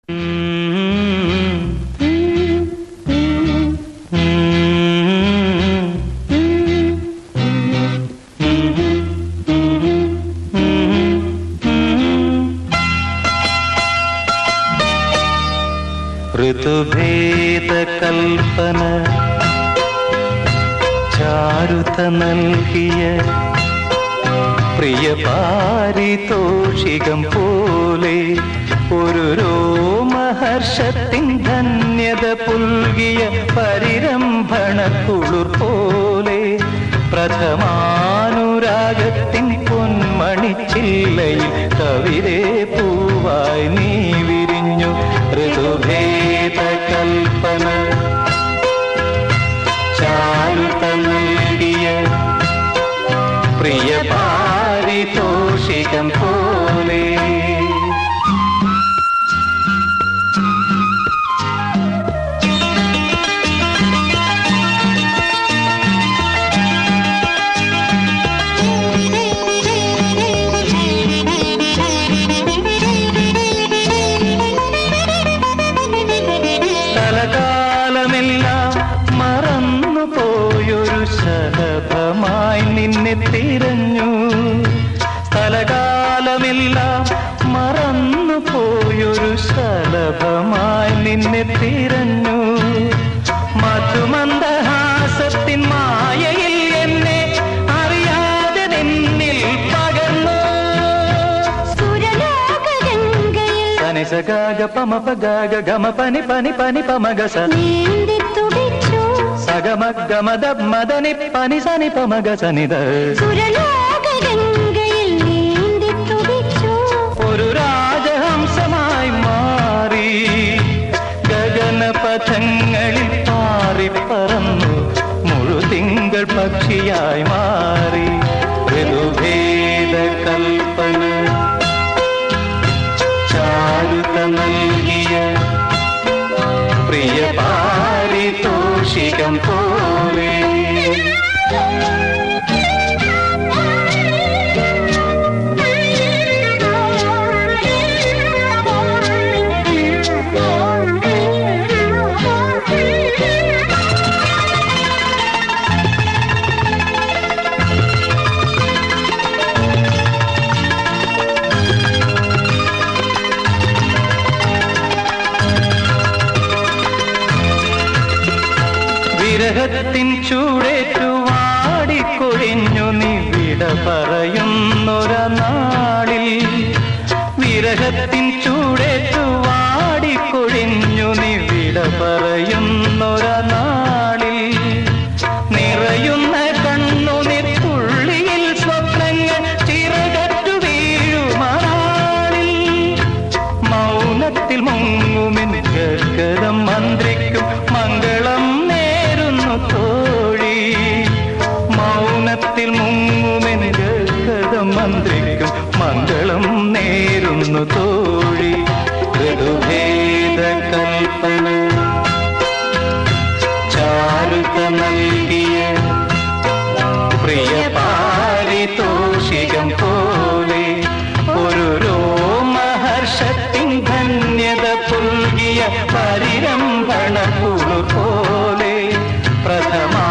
ഋതുഭേദ കൽപ്പന ചാരുത നൽകിയ പ്രിയ പാരിതോഷികം പോലെ ഒരു രോമഹർഷത്തിൻ ധന്യത പുൽകിയ പരിരംഭണക്കുളിർ പോലെ പ്രഥമാനുരാഗത്തിൻ പൊന്മണിച്ചില്ലയിൽ കവിതേ പൂവായി നീ വിരിഞ്ഞു. ഋതുഭേദ കൽപ്പന ചാരുത നൽകിയ പ്രിയ പാരിതോഷികം പോലെ. തലകാലമെല്ലാം മറന്നുപോയൊരു ശലഭമായി നിന്നെ തിരഞ്ഞു. തലകാലമെല്ലാം മറന്നുപോയൊരു ശലഭമായി നിന്നെ തിരഞ്ഞു. മധുമന്ദഹാസത്തിൻ മായയിൽ എന്നെ അറിയാതെ നിന്നിൽ പകർന്നു. സനിസഗാഗ പമപഗാഗ ഗമ പനി പനി പനി പമഗസ സഗമഗമദ മദനി പനി സനി പമഗ സനിദ. ഒരു രാജഹംസമായി മാറി ഗഗനപഥങ്ങളിൽ പാറിപ്പറന്നു മുഴുതിങ്കൾ പക്ഷിയായി മാറി. ഋതുഭേദ കൽപ്പന ചാരുത നൽകിയ പ്രിയ പാരിതോഷികം പോലെ. വിരഹത്തിൻ ചൂടേറ്റു വാടിക്കൊഴിഞ്ഞു നീ വിട പറയുന്നൊര നാളിൽ. വിരഹത്തിൻ ചൂടേറ്റു വാടിക്കൊഴിഞ്ഞു നീ വിട പറയുന്നൊര നാളിൽ. നിറയുന്ന കണ്ണുനീർ തുള്ളിയിൽ സ്വപ്നങ്ങൾ ചിറകറ്റു വീഴുമാറിൽ. മൗനത്തിൽ മുങ്ങുമെൻ ഗദ്ഗതം മന്ത്രിക്കും മംഗളം തോഴി. മൗനത്തിൽ മുങ്ങുമെൻ ഗദ്ഗതം മന്ത്രിക്കും മംഗളം നേരുന്നു തോഴി. ഋതുഭേദ കൽപ്പന ചാരുത നൽകിയ പ്രിയ പാരിതോഷികം പോലെ ഒരു രോമഹർഷത്തിൻ ധന്യത പുൽകിയ പരിരംഭണക്കുളിർ പോലെ പ്രഥമ